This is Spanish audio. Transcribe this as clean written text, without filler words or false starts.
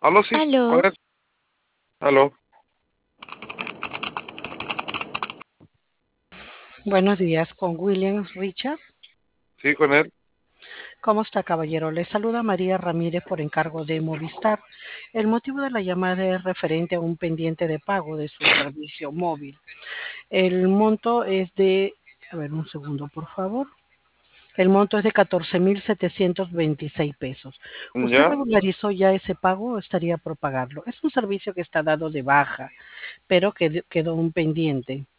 Aló, sí, con Aló, él. Aló, Buenos días, con William Richard. sí, con él. ¿Cómo está, caballero? Le saluda María Ramírez por encargo de Movistar. El motivo de la llamada es referente a un pendiente de pago de su servicio móvil. El monto es de, a ver, un segundo, por favor. El monto es de 14.726 pesos. ¿Usted Ya, regularizó ya ese pago o estaría por pagarlo? Es un servicio que está dado de baja, pero quedó un pendiente.